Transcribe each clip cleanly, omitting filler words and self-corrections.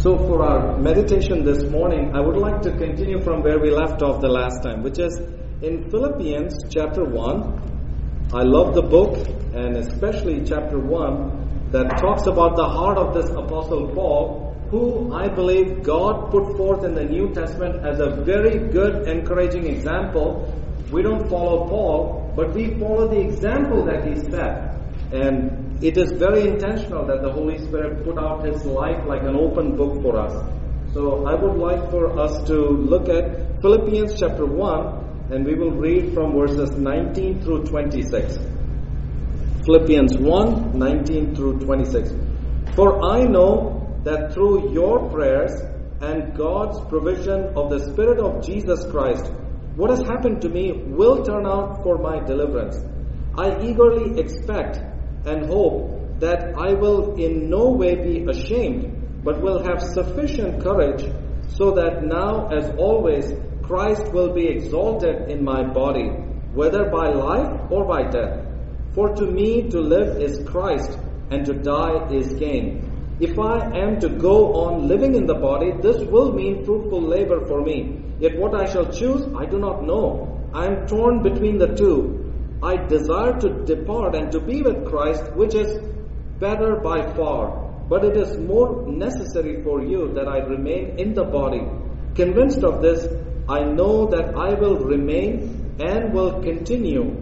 So for our meditation this morning, I would like to continue from where we left off the last time, which is in Philippians chapter 1. I love the book, and especially chapter 1, that talks about the heart of this Apostle Paul, who I believe God put forth in the New Testament as a very good, encouraging example. We don't follow Paul, but we follow the example that he set. And it is very intentional that the Holy Spirit put out His life like an open book for us. So I would like for us to look at Philippians chapter 1, and we will read from verses 19 through 26. Philippians 1, 19 through 26. For I know that through your prayers and God's provision of the Spirit of Jesus Christ, what has happened to me will turn out for my deliverance. I eagerly expect and hope that I will in no way be ashamed, but will have sufficient courage, so that now, as always, Christ will be exalted in my body, whether by life or by death. For to me to live is Christ, and to die is gain. If I am to go on living in the body, this will mean fruitful labor for me. Yet what I shall choose, I do not know. I am torn between the two. I desire to depart and to be with Christ, which is better by far. But it is more necessary for you that I remain in the body. Convinced of this, I know that I will remain and will continue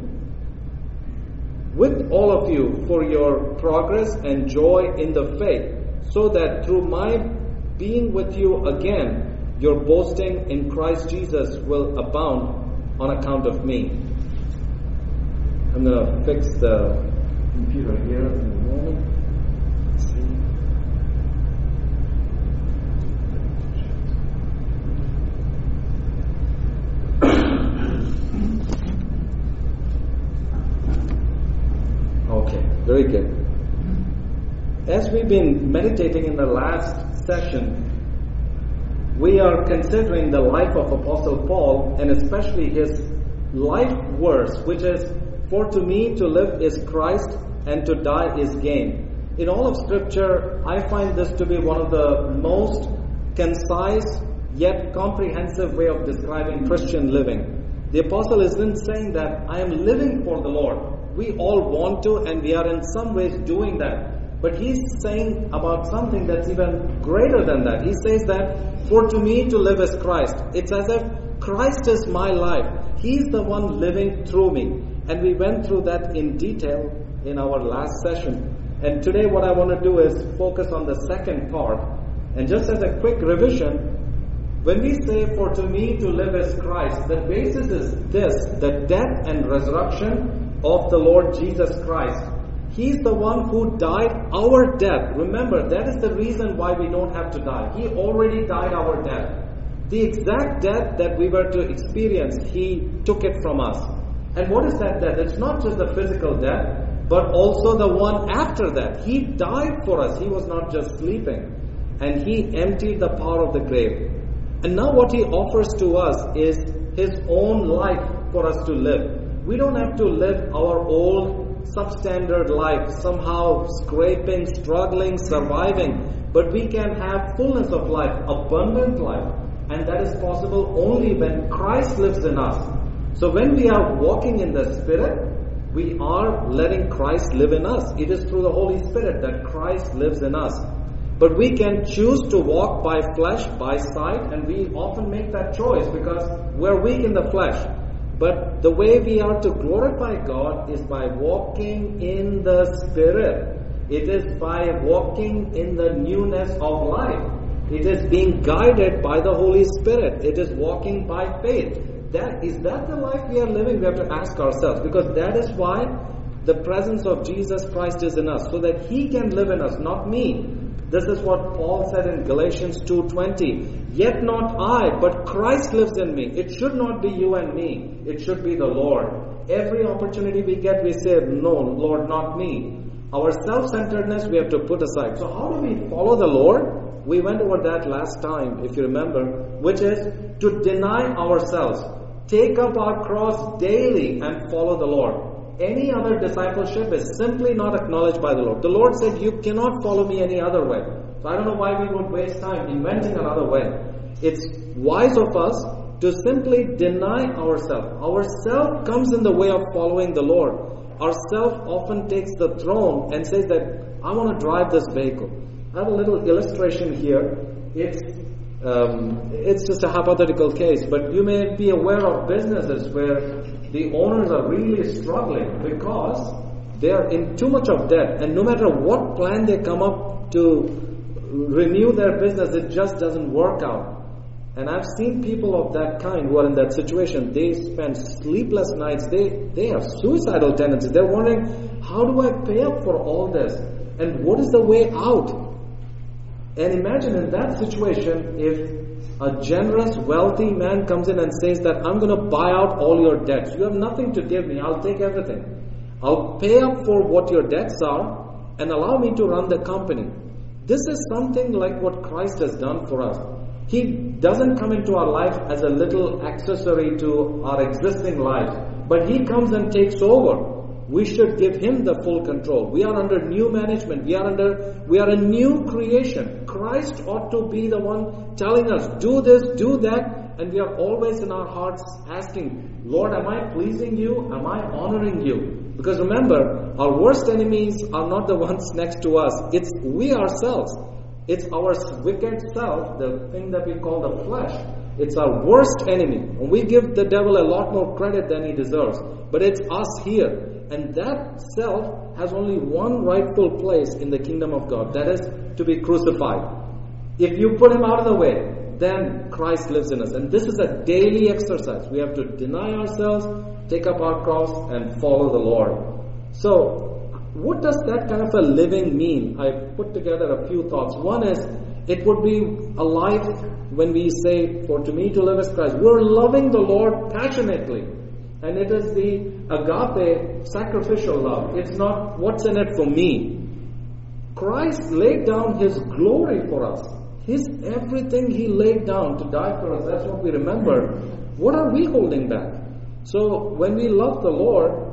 with all of you for your progress and joy in the faith, so that through my being with you again, your boasting in Christ Jesus will abound on account of me. I'm going to fix the computer here in a moment. Let's see. Okay, very good. As we've been meditating in the last session, we are considering the life of Apostle Paul, and especially his life verse, which is, for to me to live is Christ, and to die is gain. In all of Scripture, I find this to be one of the most concise yet comprehensive way of describing Christian living. The Apostle isn't saying that I am living for the Lord. We all want to, and we are in some ways doing that. But he's saying about something that's even greater than that. He says that, for to me to live is Christ. It's as if Christ is my life. He's the one living through me. And we went through that in detail in our last session. And today what I want to do is focus on the second part. And just as a quick revision, when we say, for to me to live is Christ, the basis is this, the death and resurrection of the Lord Jesus Christ. He's the one who died our death. Remember, that is the reason why we don't have to die. He already died our death. The exact death that we were to experience, He took it from us. And what is that death? It's not just the physical death, but also the one after that. He died for us. He was not just sleeping. And He emptied the power of the grave. And now what He offers to us is His own life for us to live. We don't have to live our old substandard life, somehow scraping, struggling, surviving. But we can have fullness of life, abundant life. And that is possible only when Christ lives in us. So when we are walking in the Spirit, we are letting Christ live in us. It is through the Holy Spirit that Christ lives in us. But we can choose to walk by flesh, by sight, and we often make that choice because we're weak in the flesh. But the way we are to glorify God is by walking in the Spirit. It is by walking in the newness of life. It is being guided by the Holy Spirit. It is walking by faith. Is that the life we are living? We have to ask ourselves, because that is why the presence of Jesus Christ is in us, so that He can live in us, not me. This is what Paul said in Galatians 2:20. Yet not I, but Christ lives in me. It should not be you and me. It should be the Lord. Every opportunity we get, we say, no, Lord, not me. Our self-centeredness we have to put aside. So how do we follow the Lord? We went over that last time, if you remember, which is to deny ourselves. Take up our cross daily and follow the Lord. any other discipleship is simply not acknowledged by the Lord. The Lord said, you cannot follow me any other way. So I don't know why we would waste time inventing another way. It's wise of us to simply deny ourselves. Ourself comes in the way of following the Lord. Ourself often takes the throne and says that, I want to drive this vehicle. I have a little illustration here. It's just a hypothetical case, but you may be aware of businesses where the owners are really struggling because they are in too much of debt, and no matter what plan they come up to renew their business, it just doesn't work out. And I've seen people of that kind who are in that situation. They spend sleepless nights. They have suicidal tendencies. They're wondering, how do I pay up for all this? And what is the way out? And imagine in that situation, if a generous, wealthy man comes in and says that I'm going to buy out all your debts. You have nothing to give me. I'll take everything. I'll pay up for what your debts are and allow me to run the company. This is something like what Christ has done for us. He doesn't come into our life as a little accessory to our existing lives, but He comes and takes over. We should give Him the full control. We are under new management. We are a new creation. Christ ought to be the one telling us, do this, do that, and we are always in our hearts asking, Lord, am I pleasing you? Am I honoring you? Because remember, our worst enemies are not the ones next to us. It's we ourselves. It's our wicked self, the thing that we call the flesh. It's our worst enemy. And we give the devil a lot more credit than he deserves. But it's us here. And that self has only one rightful place in the kingdom of God. That is to be crucified. If you put Him out of the way, then Christ lives in us. And this is a daily exercise. We have to deny ourselves, take up our cross, and follow the Lord. So, what does that kind of a living mean? I put together a few thoughts. One is, it would be a life when we say, for to me to live is Christ. We're loving the Lord passionately. And it is the agape sacrificial love. It's not what's in it for me. Christ laid down His glory for us. His everything He laid down to die for us. That's what we remember. What are we holding back? So when we love the Lord,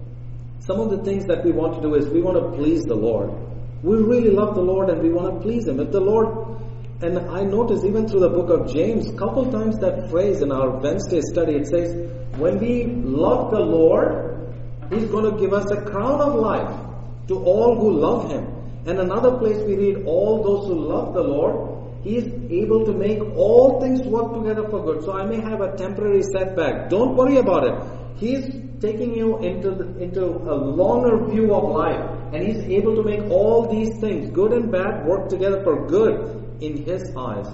some of the things that we want to do is we want to please the Lord. We really love the Lord and we want to please Him. If the Lord, and I notice even through the book of James, a couple times that phrase in our Wednesday study, it says, when we love the Lord, He's going to give us a crown of life to all who love Him. And another place we read, all those who love the Lord, He is able to make all things work together for good. So I may have a temporary setback. Don't worry about it. He's taking you into a longer view of life. And He's able to make all these things, good and bad, work together for good in His eyes.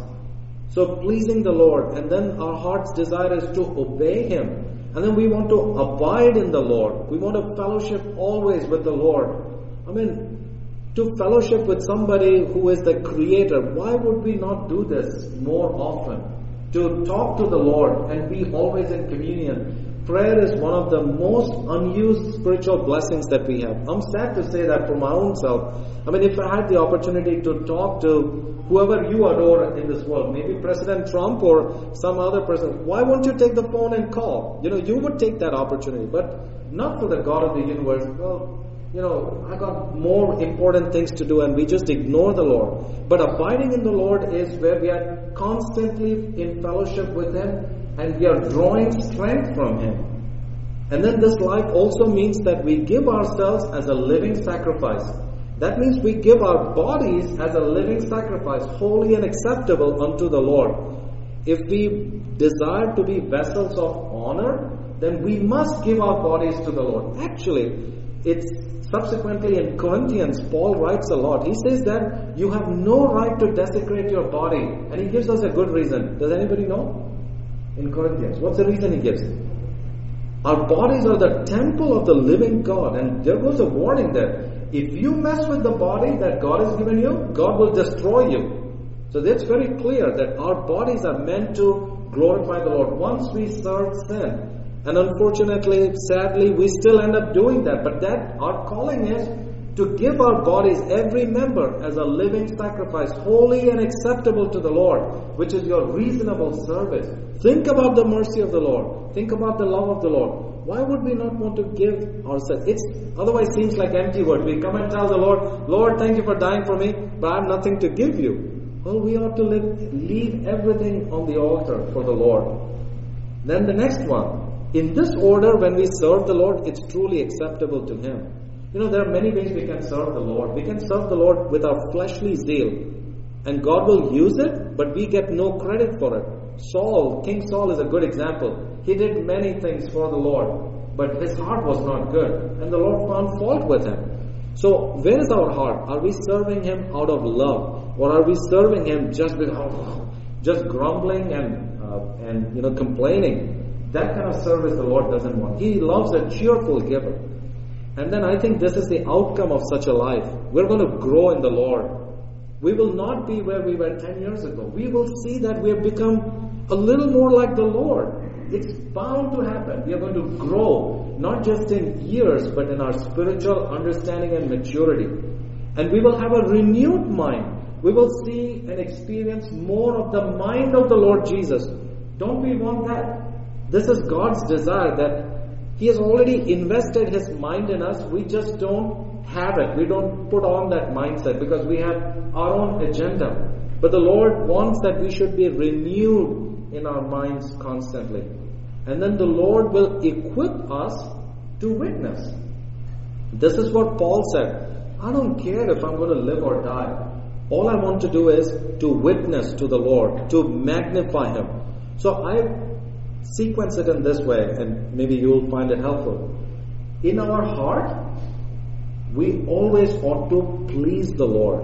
So pleasing the Lord. And then our heart's desire is to obey Him. And then we want to abide in the Lord. We want to fellowship always with the Lord. I mean, to fellowship with somebody who is the Creator, why would we not do this more often? To talk to the Lord and be always in communion. Prayer is one of the most unused spiritual blessings that we have. I'm sad to say that for my own self. I mean, if I had the opportunity to talk to whoever you adore in this world, maybe President Trump or some other person, why won't you take the phone and call? You would take that opportunity, but not for the God of the universe. Well, I got more important things to do and we just ignore the Lord. But abiding in the Lord is where we are constantly in fellowship with Him and we are drawing strength from Him. And then this life also means that we give ourselves as a living sacrifice. That means we give our bodies as a living sacrifice, holy and acceptable unto the Lord. If we desire to be vessels of honor, then we must give our bodies to the Lord. Actually, it's subsequently in Corinthians, Paul writes a lot. He says that you have no right to desecrate your body. And he gives us a good reason. Does anybody know? In Corinthians. What's the reason he gives? Our bodies are the temple of the living God. And there goes a warning there. If you mess with the body that God has given you, God will destroy you. So that's very clear that our bodies are meant to glorify the Lord. Once we serve sin, and unfortunately, sadly, we still end up doing that. But that our calling is to give our bodies, every member, as a living sacrifice, holy and acceptable to the Lord, which is your reasonable service. Think about the mercy of the Lord. Think about the love of the Lord. Why would we not want to give ourselves? It otherwise seems like empty word. We come and tell the Lord, Lord, thank you for dying for me, but I have nothing to give you. Well, we ought to leave everything on the altar for the Lord. Then the next one. In this order, when we serve the Lord, it's truly acceptable to Him. You know, there are many ways we can serve the Lord. We can serve the Lord with our fleshly zeal, and God will use it, but we get no credit for it. King Saul is a good example. He did many things for the Lord, but his heart was not good, and the Lord found fault with him. So, where is our heart? Are we serving Him out of love, or are we serving Him just grumbling and complaining? That kind of service the Lord doesn't want. He loves a cheerful giver. And then I think this is the outcome of such a life. We're going to grow in the Lord. We will not be where we were 10 years ago. We will see that we have become a little more like the Lord. It's bound to happen. We are going to grow, not just in years, but in our spiritual understanding and maturity. And we will have a renewed mind. We will see and experience more of the mind of the Lord Jesus. Don't we want that? This is God's desire, that He has already invested His mind in us. We just don't have it. We don't put on that mindset because we have our own agenda. But the Lord wants that we should be renewed in our minds constantly. And then the Lord will equip us to witness. This is what Paul said. I don't care if I'm going to live or die. All I want to do is to witness to the Lord, to magnify Him. So I sequence it in this way, and maybe you will find it helpful. In our heart, we always ought to please the Lord.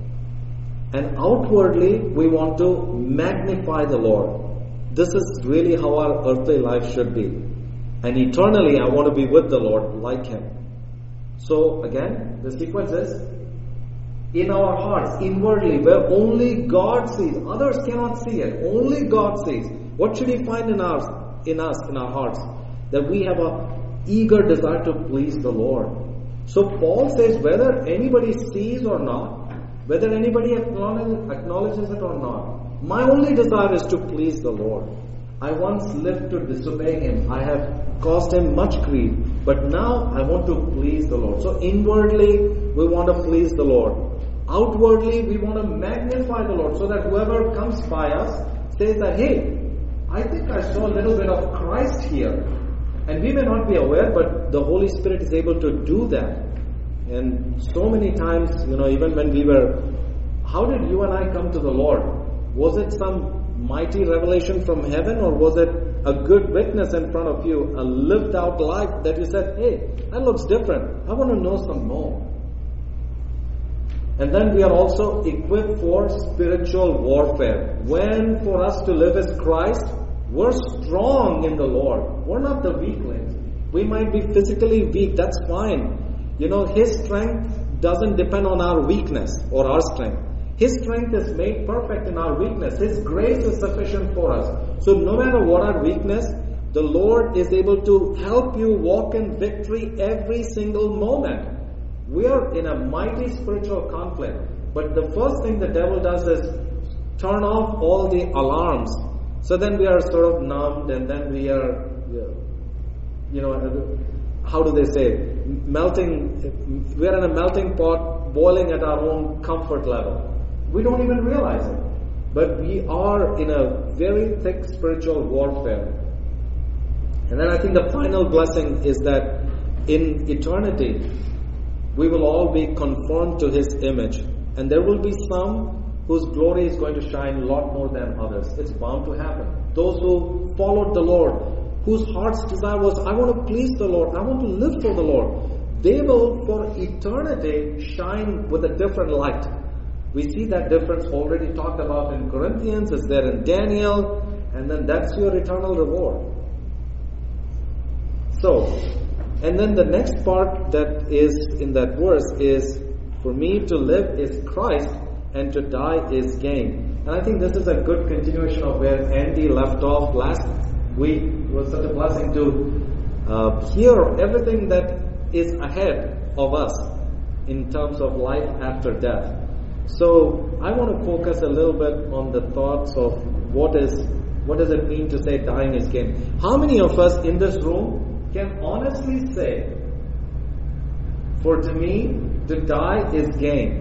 And outwardly, we want to magnify the Lord. This is really how our earthly life should be. And eternally, I want to be with the Lord like Him. So again, the sequence is, in our hearts, inwardly, where only God sees. Others cannot see it. Only God sees. What should He find in us, in our hearts? That we have an eager desire to please the Lord. So Paul says, whether anybody sees or not, whether anybody acknowledges it or not, my only desire is to please the Lord. I once lived to disobey Him. I have caused Him much grief. But now I want to please the Lord. So inwardly, we want to please the Lord. Outwardly, we want to magnify the Lord, so that whoever comes by us says that, hey, I think I saw a little bit of Christ here. And we may not be aware, but the Holy Spirit is able to do that. And so many times, even when how did you and I come to the Lord? Was it some mighty revelation from heaven, or was it a good witness in front of you, a lived out life that you said, hey, that looks different. I want to know some more. And then we are also equipped for spiritual warfare. When for us to live as Christ, we're strong in the Lord. We're not the weaklings. We might be physically weak, that's fine. His strength doesn't depend on our weakness or our strength. His strength is made perfect in our weakness. His grace is sufficient for us. So no matter what our weakness, the Lord is able to help you walk in victory every single moment. We are in a mighty spiritual conflict. But the first thing the devil does is turn off all the alarms. So then we are sort of numbed, and then we are, how do they say, melting. We are in a melting pot, boiling at our own comfort level. We don't even realize it. But we are in a very thick spiritual warfare. And then I think the final blessing is that in eternity, we will all be conformed to His image. And there will be some whose glory is going to shine a lot more than others. It's bound to happen. Those who followed the Lord, whose heart's desire was, I want to please the Lord, I want to live for the Lord, they will for eternity shine with a different light. We see that difference already talked about in Corinthians, it's there in Daniel, and then that's your eternal reward. So, and then the next part that is in that verse is, for me to live is Christ and to die is gain. And I think this is a good continuation of where Andy left off last week. It was such a blessing to hear everything that is ahead of us. in terms of life after death. So I want to focus a little bit on the thoughts of what does it mean to say dying is gain. How many of us in this room can honestly say, for to me, to die is gain?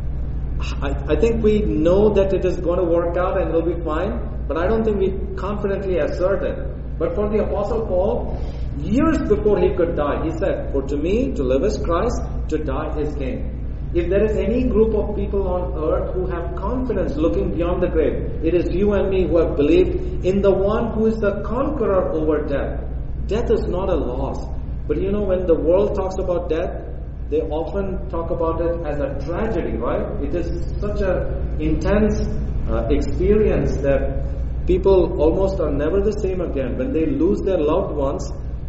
I think we know that it is going to work out and it will be fine, but I don't think we confidently assert it. But for the Apostle Paul, years before he could die, he said, for to me, to live is Christ, to die is gain. If there is any group of people on earth who have confidence looking beyond the grave, it is you and me who have believed in the one who is the conqueror over death. Death is not a loss. But you know, when the world talks about death, they often talk about it as a tragedy, right? It is such an intense experience that people almost are never the same again. When they lose their loved ones,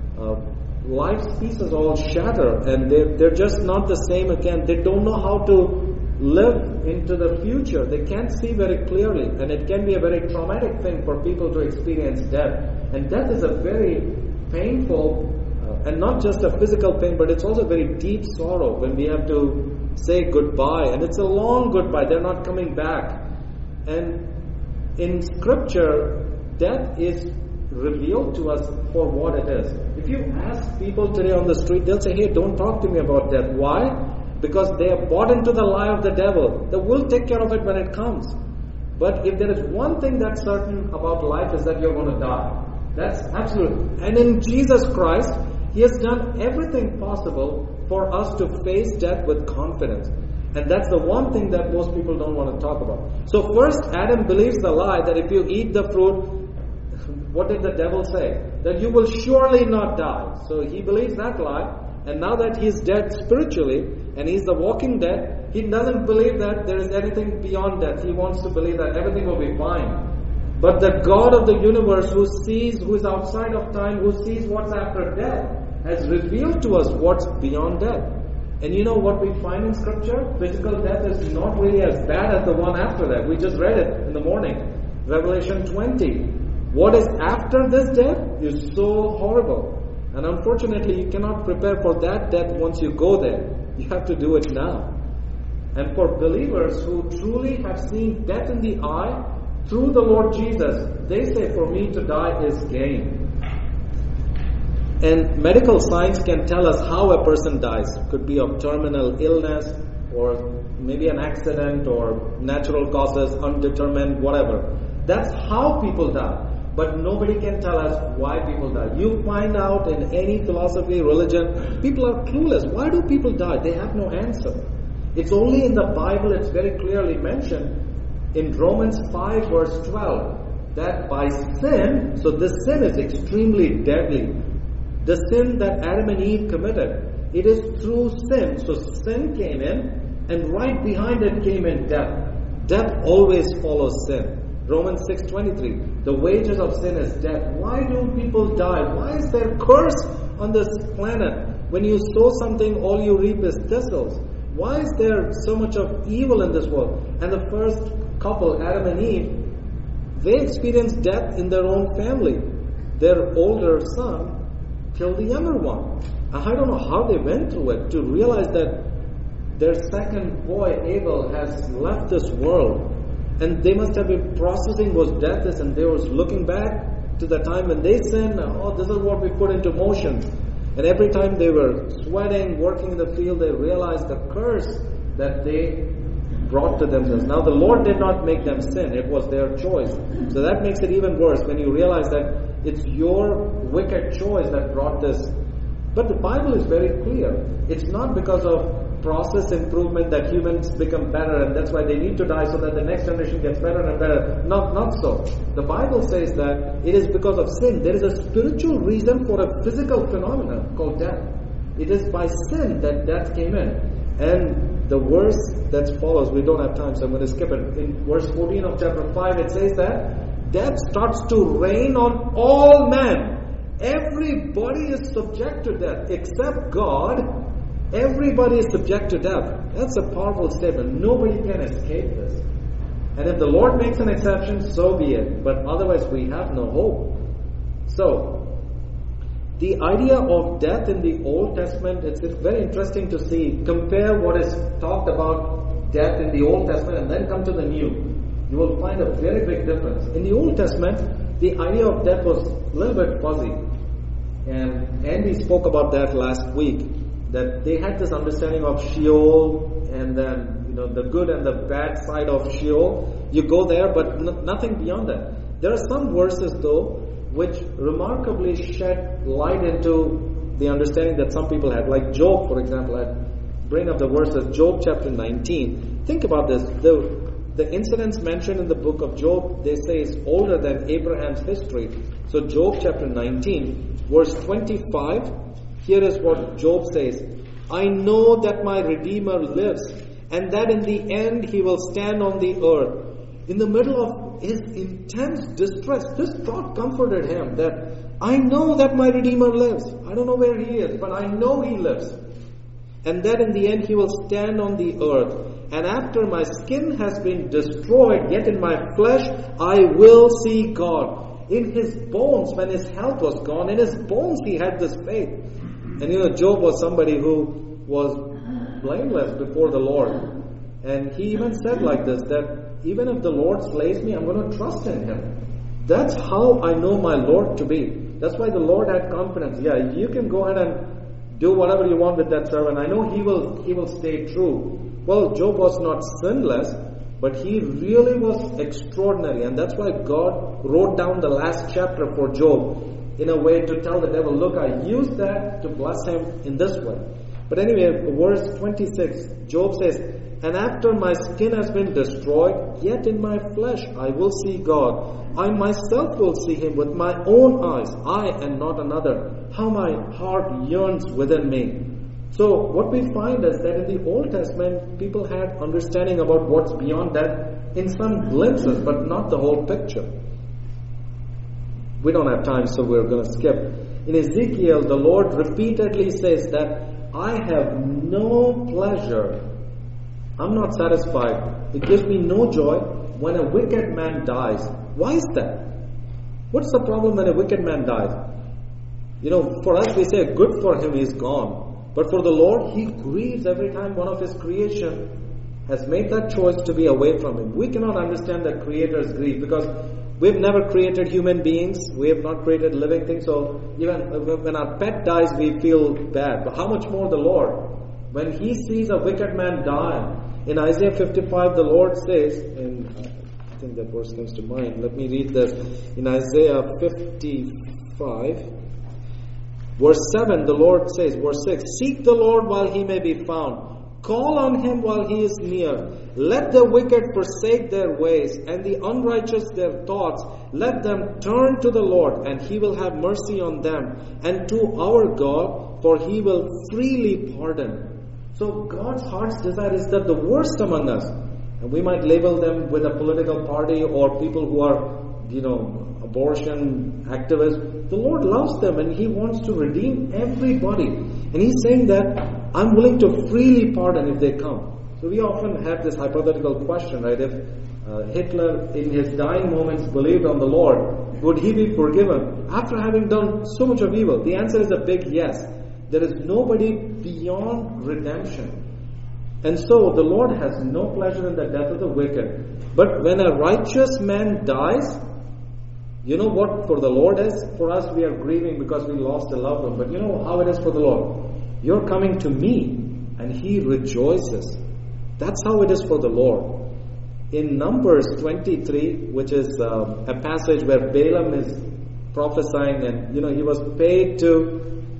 life's pieces all shatter and they're just not the same again. They don't know how to live into the future. They can't see very clearly, and it can be a very traumatic thing for people to experience death. And death is a very painful and not just a physical pain, but it's also very deep sorrow when we have to say goodbye. And it's a long goodbye. They're not coming back. And in Scripture, death is revealed to us for what it is. If you ask people today on the street, they'll say, hey, don't talk to me about death. Why? Because they have bought into the lie of the devil. That we'll take care of it when it comes. But if there is one thing that's certain about life, is that you're going to die. That's absolute. And in Jesus Christ, He has done everything possible for us to face death with confidence. And that's the one thing that most people don't want to talk about. So first, Adam believes the lie that if you eat the fruit, what did the devil say? That you will surely not die. So he believes that lie. And now that he's dead spiritually, and he's the walking dead, he doesn't believe that there is anything beyond death. He wants to believe that everything will be fine. But the God of the universe, who sees, who is outside of time, who sees what's after death, has revealed to us what's beyond death. And you know what we find in Scripture? Physical death is not really as bad as the one after that. We just read it in the morning. Revelation 20. What is after this death is so horrible. And unfortunately, you cannot prepare for that death once you go there. You have to do it now. And for believers who truly have seen death in the eye through the Lord Jesus, they say, for me to die is gain. And medical science can tell us how a person dies. It could be of terminal illness, or maybe an accident, or natural causes, undetermined, whatever. That's how people die. But nobody can tell us why people die. You find out in any philosophy, religion, people are clueless. Why do people die? They have no answer. It's only in the Bible, it's very clearly mentioned in Romans 5 verse 12, that by sin, so this sin is extremely deadly. The sin that Adam and Eve committed, it is through sin. So sin came in, and right behind it came in death. Death always follows sin. Romans 6:23, the wages of sin is death. Why do people die? Why is there curse on this planet? When you sow something, all you reap is thistles. Why is there so much of evil in this world? And the first couple, Adam and Eve, they experienced death in their own family. Their older son killed the younger one. I don't know how they went through it to realize that their second boy, Abel, has left this world. And they must have been processing what death is, and they were looking back to the time when they sinned. Oh, this is what we put into motion. And every time they were sweating, working in the field, they realized the curse that they brought to themselves. Now the Lord did not make them sin. It was their choice. So that makes it even worse when you realize that it's your wicked choice that brought this. But the Bible is very clear. It's not because of process improvement that humans become better, and that's why they need to die so that the next generation gets better and better. Not so. The Bible says that it is because of sin. There is a spiritual reason for a physical phenomenon called death. It is by sin that death came in. And the verse that follows, we don't have time, so I'm going to skip it. In verse 14 of chapter 5, it says that death starts to reign on all men. Everybody is subject to death except God. Everybody is subject to death. That's a powerful statement. Nobody can escape this. And if the Lord makes an exception, so be it. But otherwise we have no hope. So, The idea of death in the Old Testament, it's very interesting to see. Compare what is talked about death in the Old Testament and then come to the New. You will find a very big difference. In the Old Testament, the idea of death was a little bit fuzzy. And Andy spoke about that last week, that they had this understanding of Sheol and then, the good and the bad side of Sheol. You go there, but nothing beyond that. There are some verses, though, which remarkably shed light into the understanding that some people had. Like Job, for example, I bring up the verses, Job chapter 19. Think about this. The incidents mentioned in the book of Job, they say, is older than Abraham's history. So Job chapter 19, verse 25, here is what Job says. I know that my Redeemer lives, and that in the end he will stand on the earth. In the middle of his intense distress, this thought comforted him that I know that my Redeemer lives. I don't know where he is, but I know he lives. And that in the end he will stand on the earth. And after my skin has been destroyed, yet in my flesh I will see God. In his bones, when his health was gone, in his bones he had this faith. And Job was somebody who was blameless before the Lord. And he even said like this, that even if the Lord slays me, I'm going to trust in him. That's how I know my Lord to be. That's why the Lord had confidence. Yeah, you can go ahead and do whatever you want with that servant. I know he will stay true. Well, Job was not sinless, but he really was extraordinary. And that's why God wrote down the last chapter for Job in a way to tell the devil, look, I used that to bless him in this way. But anyway, verse 26, Job says, and after my skin has been destroyed, yet in my flesh I will see God. I myself will see him with my own eyes, I and not another. How my heart yearns within me. So what we find is that in the Old Testament, people had understanding about what's beyond that in some glimpses, but not the whole picture. We don't have time, so we're going to skip. In Ezekiel, the Lord repeatedly says that I have no pleasure. I'm not satisfied. It gives me no joy when a wicked man dies. Why is that? What's the problem when a wicked man dies? For us we say good for him, he's gone. But for the Lord, he grieves every time one of his creation has made that choice to be away from him. We cannot understand the Creator's grief because we've never created human beings. We have not created living things. So even when our pet dies, we feel bad. But how much more the Lord? When he sees a wicked man die, in Isaiah 55, the Lord says, and I think that verse comes to mind. Let me read this. In Isaiah 55, verse 7, the Lord says, verse 6, seek the Lord while he may be found. Call on him while he is near. Let the wicked forsake their ways, and the unrighteous their thoughts. Let them turn to the Lord, and he will have mercy on them, and to our God, for he will freely pardon. So God's heart's desire is that the worst among us, and we might label them with a political party or people who are, abortion activists. The Lord loves them and he wants to redeem everybody. And he's saying that I'm willing to freely pardon if they come. So we often have this hypothetical question, right? If Hitler in his dying moments believed on the Lord, would he be forgiven after having done so much of evil? The answer is a big yes. There is nobody beyond redemption. And so the Lord has no pleasure in the death of the wicked. But when a righteous man dies, you know what for the Lord is? For us, we are grieving because we lost a loved one. But you know how it is for the Lord? You're coming to me and he rejoices. That's how it is for the Lord. In Numbers 23, which is a passage where Balaam is prophesying and he was paid to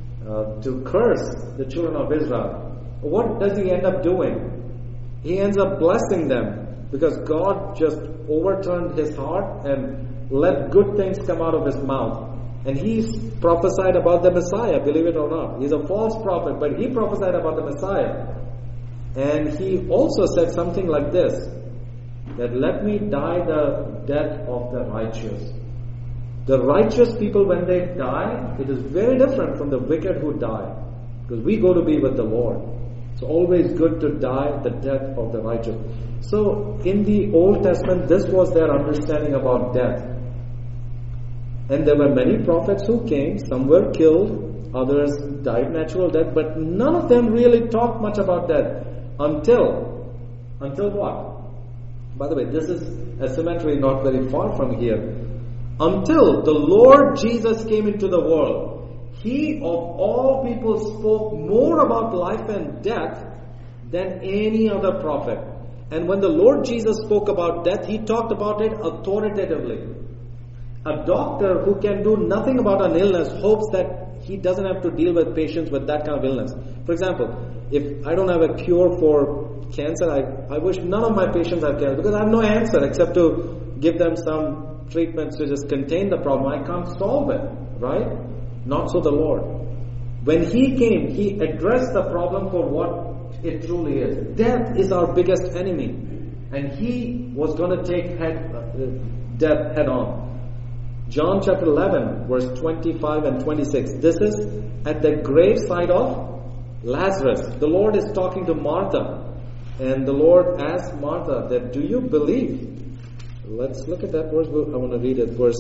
curse the children of Israel. What does he end up doing? He ends up blessing them because God just overturned his heart and let good things come out of his mouth. And he's prophesied about the Messiah, believe it or not. He's a false prophet, but he prophesied about the Messiah. And he also said something like this, that let me die the death of the righteous. The righteous people, when they die, it is very different from the wicked who die. Because we go to be with the Lord. It's always good to die the death of the righteous. So, in the Old Testament, this was their understanding about death. And there were many prophets who came. Some were killed, others died natural death, but none of them really talked much about death until what? By the way, this is a cemetery not very far from here. Until the Lord Jesus came into the world, He of all people spoke more about life and death than any other prophet. And when the Lord Jesus spoke about death, He talked about it authoritatively. A doctor who can do nothing about an illness hopes that he doesn't have to deal with patients with that kind of illness. For example, if I don't have a cure for cancer, I wish none of my patients have cancer, because I have no answer except to give them some treatments to just contain the problem. I can't solve it, right? Not so the Lord. When He came, He addressed the problem for what it truly is. Death is our biggest enemy, and He was going to take death head on. John chapter 11, verse 25 and 26. This is at the graveside of Lazarus. The Lord is talking to Martha, and the Lord asked Martha that, do you believe? Let's look at that verse. I want to read it. Verse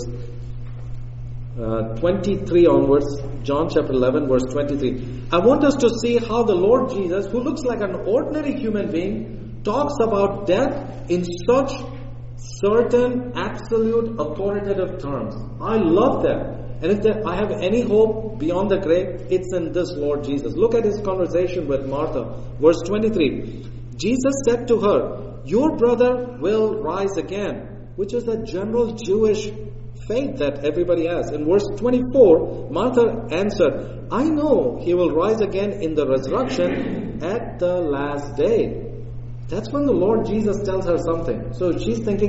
23 onwards. John chapter 11, verse 23. I want us to see how the Lord Jesus, who looks like an ordinary human being, talks about death in such certain, absolute, authoritative terms. I love that. And if I have any hope beyond the grave, it's in this Lord Jesus. Look at His conversation with Martha. Verse 23. Jesus said to her, your brother will rise again, which is a general Jewish faith that everybody has. In verse 24, Martha answered, I know he will rise again in the resurrection at the last day. That's when the Lord Jesus tells her something. So she's thinking,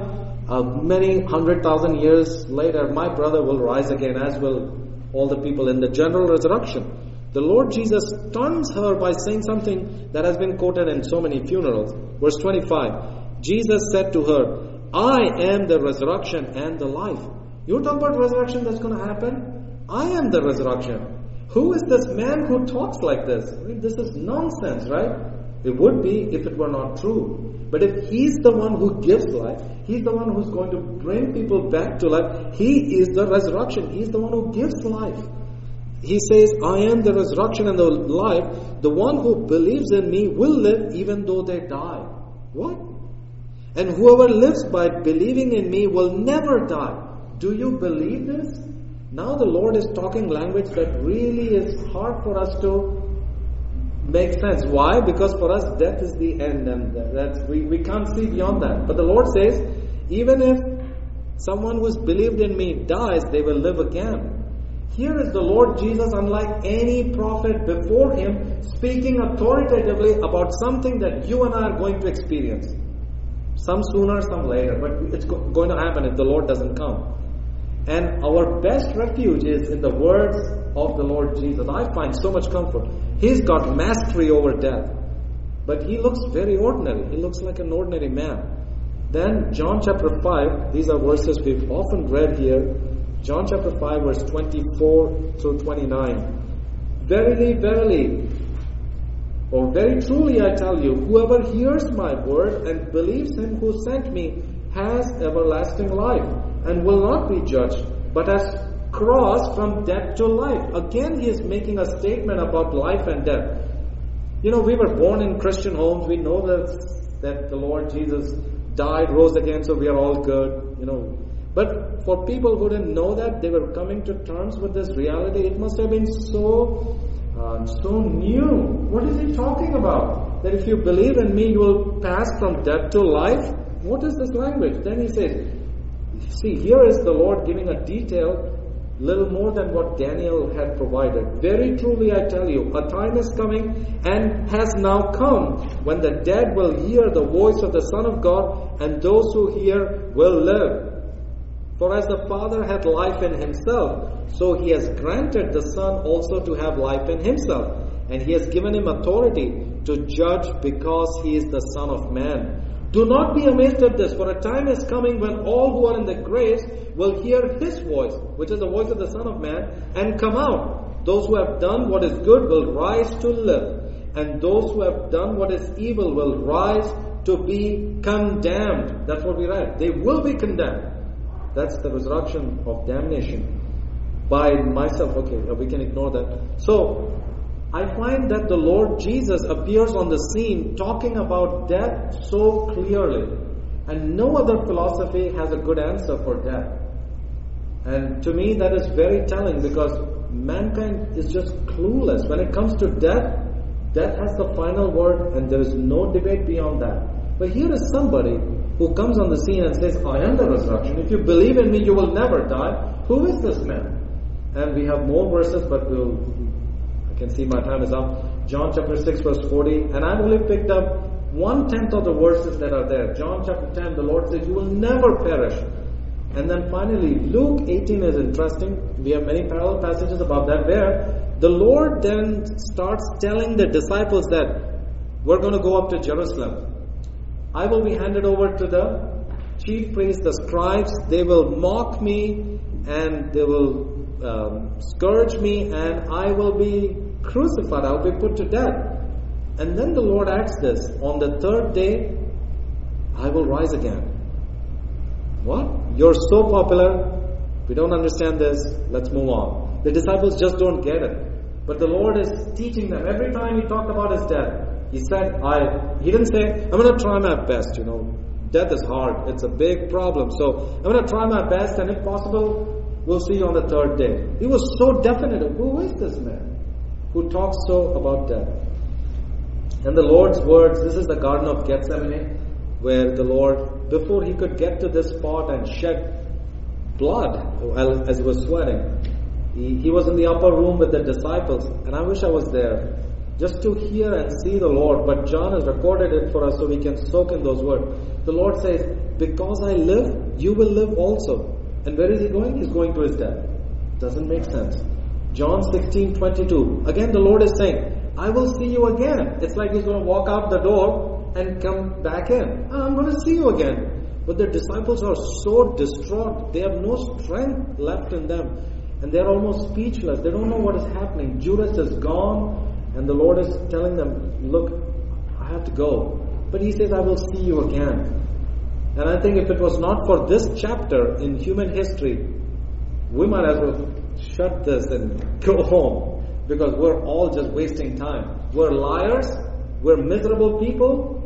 many 100,000 years later, my brother will rise again, as will all the people in the general resurrection. The Lord Jesus stuns her by saying something that has been quoted in so many funerals. Verse 25, Jesus said to her, I am the resurrection and the life. You talk about resurrection that's going to happen? I am the resurrection. Who is this man who talks like this? I mean, this is nonsense, right? It would be if it were not true. But if He's the one who gives life, He's the one who's going to bring people back to life. He is the resurrection. He's the one who gives life. He says, I am the resurrection and the life. The one who believes in me will live even though they die. What? And whoever lives by believing in me will never die. Do you believe this? Now the Lord is talking language that really is hard for us to make sense. Why? Because for us death is the end, and we can't see beyond that. But the Lord says, even if someone who's believed in me dies, they will live again. Here is the Lord Jesus, unlike any prophet before Him, speaking authoritatively about something that you and I are going to experience. Some sooner, some later, but it's going to happen if the Lord doesn't come. And our best refuge is in the words of the Lord Jesus. I find so much comfort. He's got mastery over death. But He looks very ordinary. He looks like an ordinary man. Then John chapter 5, these are verses we've often read here. John chapter 5, verse 24 through 29. Verily, verily, or very truly I tell you, whoever hears my word and believes Him who sent me has everlasting life, and will not be judged, but has crossed from death to life. Again, He is making a statement about life and death. We were born in Christian homes. We know that the Lord Jesus died, rose again, so we are all good, But for people who didn't know that, they were coming to terms with this reality. It must have been so new. What is He talking about? That if you believe in me, you will pass from death to life? What is this language? Then He says, see, here is the Lord giving a detail, little more than what Daniel had provided. Very truly I tell you, a time is coming and has now come when the dead will hear the voice of the Son of God, and those who hear will live. For as the Father hath life in Himself, so He has granted the Son also to have life in Himself. And He has given Him authority to judge, because He is the Son of Man. Do not be amazed at this, for a time is coming when all who are in the graves will hear His voice, which is the voice of the Son of Man, and come out. Those who have done what is good will rise to live, and those who have done what is evil will rise to be condemned. That's what we read. They will be condemned. That's the resurrection of damnation by myself. Okay, we can ignore that. So, I find that the Lord Jesus appears on the scene talking about death so clearly. And no other philosophy has a good answer for death. And to me that is very telling, because mankind is just clueless. When it comes to death, death has the final word and there is no debate beyond that. But here is somebody who comes on the scene and says, I am the resurrection. If you believe in me, you will never die. Who is this man? And we have more verses, but I can see my time is up. John chapter 6 verse 40. And I've only picked up 1/10 of the verses that are there. John chapter 10, the Lord says, you will never perish. And then finally, Luke 18 is interesting. We have many parallel passages about that, where the Lord then starts telling the disciples that we're going to go up to Jerusalem. I will be handed over to the chief priests, the scribes. They will mock me and they will scourge me, and I will be crucified. I will be put to death. And then the Lord adds this, on the third day, I will rise again. What? You're so popular. We don't understand this. Let's move on. The disciples just don't get it. But the Lord is teaching them. Every time He talked about His death, He said, He didn't say, I'm going to try my best, Death is hard. It's a big problem. So I'm going to try my best, and if possible, we'll see you on the third day. He was so definitive. Who is this man who talks so about death? And the Lord's words, this is the Garden of Gethsemane, where the Lord, before He could get to this spot and shed blood as He was sweating, He was in the upper room with the disciples. And I wish I was there, just to hear and see the Lord. But John has recorded it for us so we can soak in those words. The Lord says, because I live, you will live also. And where is He going? He's going to His death. Doesn't make sense. John 16:22. Again the Lord is saying, I will see you again. It's like He's going to walk out the door and come back in. I'm going to see you again. But the disciples are so distraught. They have no strength left in them. And they're almost speechless. They don't know what is happening. Judas is gone. And the Lord is telling them, look, I have to go. But He says, I will see you again. And I think if it was not for this chapter in human history, we might as well shut this and go home. Because we're all just wasting time. We're liars. We're miserable people.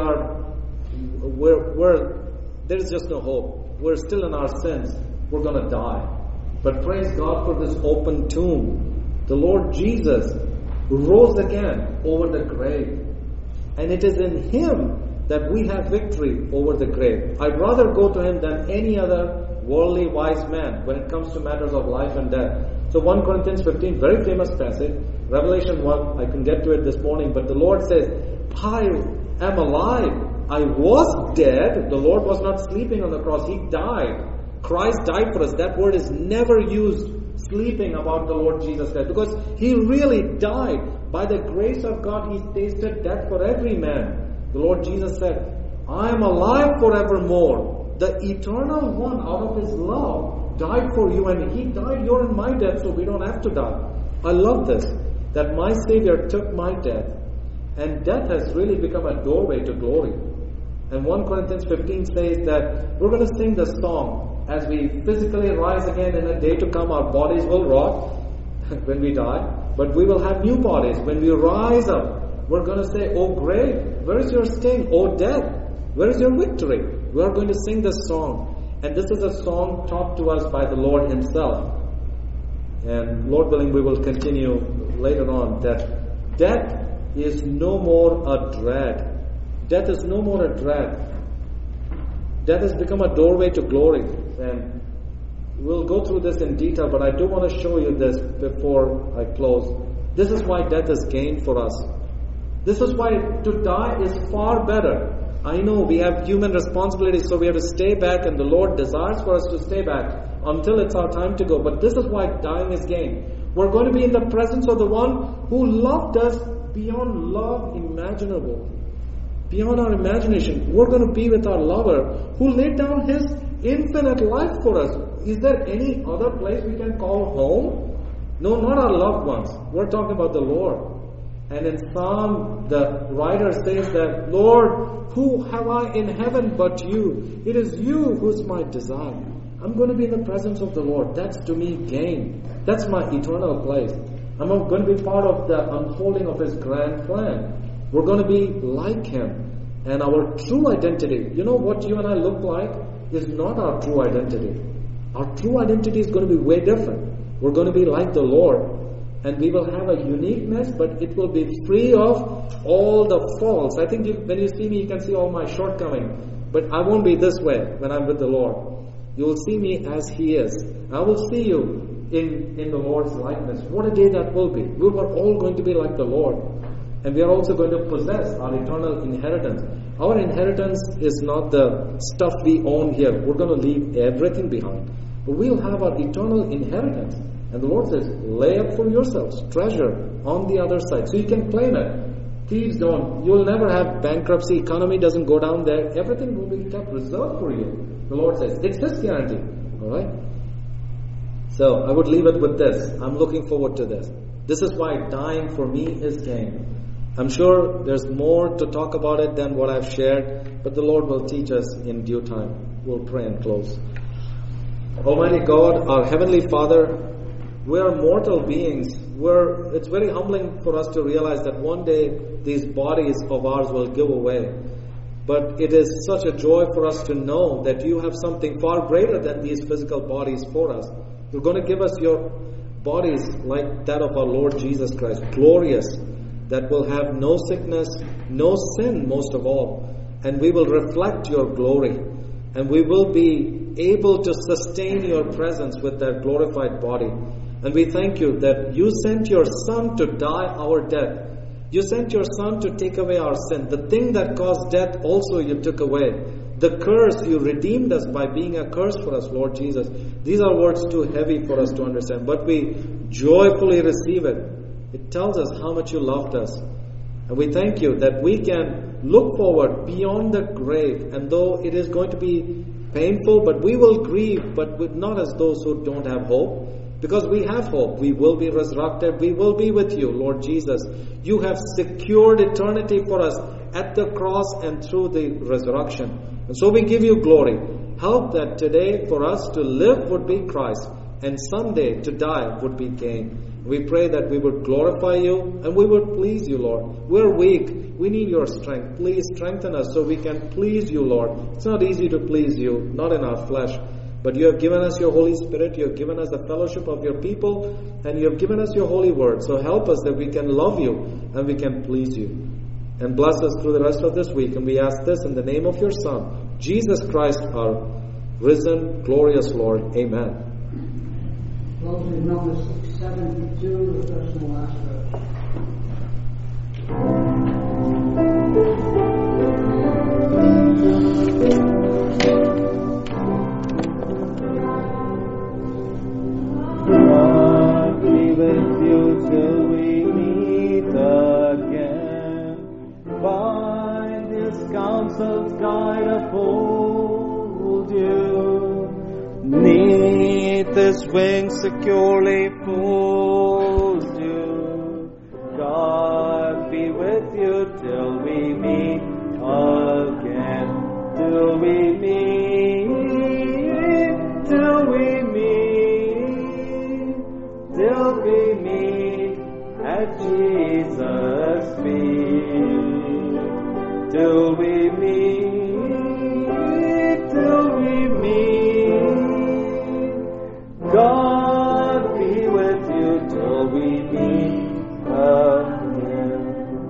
There is just no hope. We're still in our sins. We're going to die. But praise God for this open tomb. The Lord Jesus rose again over the grave. And it is in Him that we have victory over the grave. I'd rather go to Him than any other worldly wise man when it comes to matters of life and death. So 1 Corinthians 15, very famous passage. Revelation 1, I can get to it this morning. But the Lord says, I am alive. I was dead. The Lord was not sleeping on the cross. He died. Christ died for us. That word is never used sleeping about the Lord Jesus Christ, because He really died. By the grace of God, He tasted death for every man. The Lord Jesus said, I am alive forevermore. The eternal one, out of His love, died for you, and He died your and my death, so we don't have to die. I love this, that my Savior took my death, and death has really become a doorway to glory. And 1 Corinthians 15 says that we're going to sing the song. As we physically rise again in a day to come, our bodies will rot when we die, but we will have new bodies. When we rise up, we're going to say, O grave, where is your sting? O death, where is your victory? We are going to sing this song. And this is a song taught to us by the Lord Himself. And Lord willing, we will continue later on that death is no more a dread. Death is no more a dread. Death has become a doorway to glory. And we'll go through this in detail, but I do want to show you this before I close. This is why death is gain for us. This is why to die is far better. I know we have human responsibilities, so we have to stay back, and the Lord desires for us to stay back until it's our time to go. But this is why dying is gain. We're going to be in the presence of the one who loved us beyond love imaginable. Beyond our imagination. We're going to be with our lover who laid down His infinite life for us. Is there any other place we can call home? No, not our loved ones. We're talking about the Lord. And in Psalm, the writer says that, Lord, who have I in heaven but You? It is You who is my desire. I'm going to be in the presence of the Lord. That's to me gain. That's my eternal place. I'm going to be part of the unfolding of His grand plan. We're going to be like Him. And our true identity, you know what you and I look like is not our true identity. Our true identity is going to be way different. We're going to be like the Lord. And we will have a uniqueness, but it will be free of all the faults. I think when you see me, you can see all my shortcomings. But I won't be this way when I'm with the Lord. You will see me as He is. I will see you in the Lord's likeness. What a day that will be. We are all going to be like the Lord. And we are also going to possess our eternal inheritance. Our inheritance is not the stuff we own here. We're going to leave everything behind. But we'll have our eternal inheritance. And the Lord says, lay up for yourselves treasure on the other side. So you can claim it. Thieves don't. You'll never have bankruptcy. Economy doesn't go down there. Everything will be kept reserved for you. The Lord says, it's His guarantee. Alright? So I would leave it with this. I'm looking forward to this. This is why dying for me is gain. I'm sure there's more to talk about it than what I've shared, but the Lord will teach us in due time. We'll pray and close. Almighty God, our Heavenly Father, we are mortal beings. It's very humbling for us to realize that one day these bodies of ours will give away. But it is such a joy for us to know that you have something far greater than these physical bodies for us. You're going to give us your bodies like that of our Lord Jesus Christ, glorious, that will have no sickness, no sin most of all. And we will reflect your glory. And we will be able to sustain your presence with that glorified body. And we thank you that you sent your Son to die our death. You sent your Son to take away our sin. The thing that caused death also you took away. The curse, you redeemed us by being a curse for us, Lord Jesus. These are words too heavy for us to understand, but we joyfully receive it. It tells us how much you loved us. And we thank you that we can look forward beyond the grave. And though it is going to be painful, but we will grieve, but not as those who don't have hope. Because we have hope. We will be resurrected. We will be with you, Lord Jesus. You have secured eternity for us at the cross and through the resurrection. And so we give you glory. Help that today for us to live would be Christ, and someday to die would be gain. We pray that we would glorify you and we would please you, Lord. We're weak. We need your strength. Please strengthen us so we can please you, Lord. It's not easy to please you, not in our flesh. But you have given us your Holy Spirit, you have given us the fellowship of your people, and you have given us your holy word. So help us that we can love you and we can please you. And bless us through the rest of this week. And we ask this in the name of your Son, Jesus Christ, our risen, glorious Lord. Amen. Closing Numbers 672, the first and last verse. God be with you till we meet again. By His counsel's guide uphold you. Neath His wings securely fold you. God be with you till we meet again. Till we meet, till we meet, till we meet at Jesus' feet. Till we meet, till we meet. God be with you till we meet again.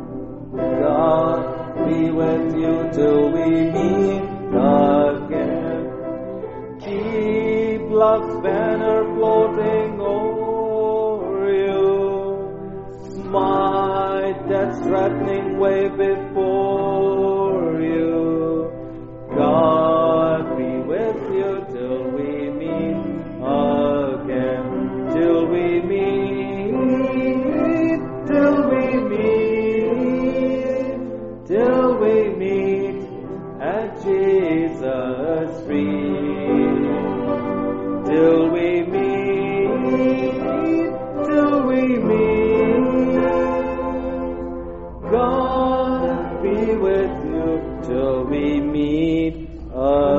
God be with you till we meet again. Keep love's banner floating over you. Smite death's threatening way before you. God be with you till we meet again. Till we meet, till we meet, till we meet at Jesus' feet. Till we meet, till we meet. God be with you till we meet again.